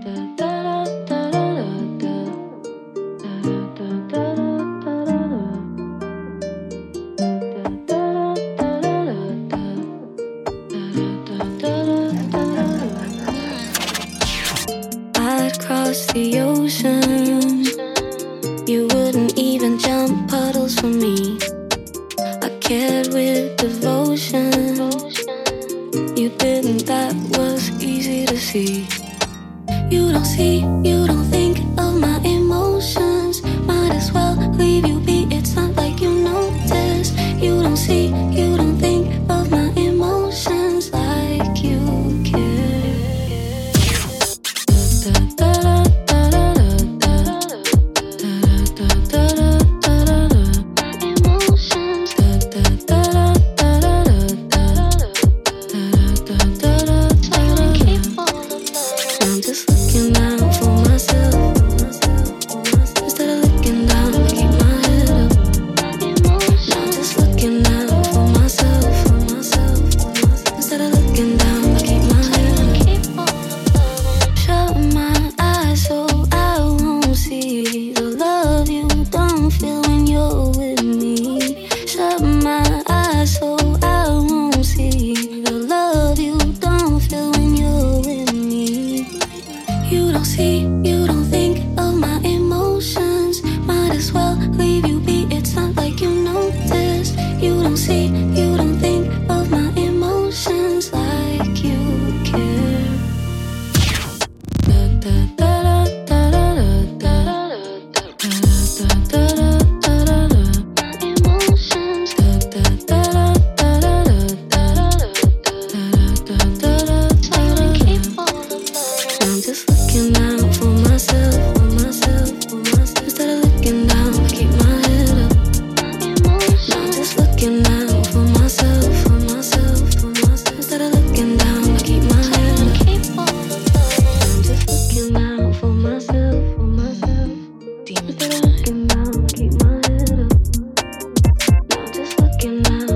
I'd cross the ocean. You wouldn't even jump puddles for me. I cared with devotion. You didn't, that was easy to see. You don't see, you don't think of my emotions. Might as well leave you be, it's not like you notice. You don't see, you don't think of my emotions like you care. I'm just looking out for myself. Instead of looking down, I keep my head up. I'm just looking out for myself. Instead of looking down, I keep my head up. Shut my eyes so I won't see the love you don't feel when you're with me. Shut my eyes so I won't see the love you don't feel when you're with me. You don't see, you don't think of my emotions. Might as well leave you be, it's not like you notice. You don't see, you don't think of my emotions like you care. I'm just looking out for myself. Instead of looking down, I keep my head up. I'm just looking out for myself. Instead of looking down, I keep my head up. I'm just looking out for myself. Instead of looking down, I keep my head up. I'm just looking out.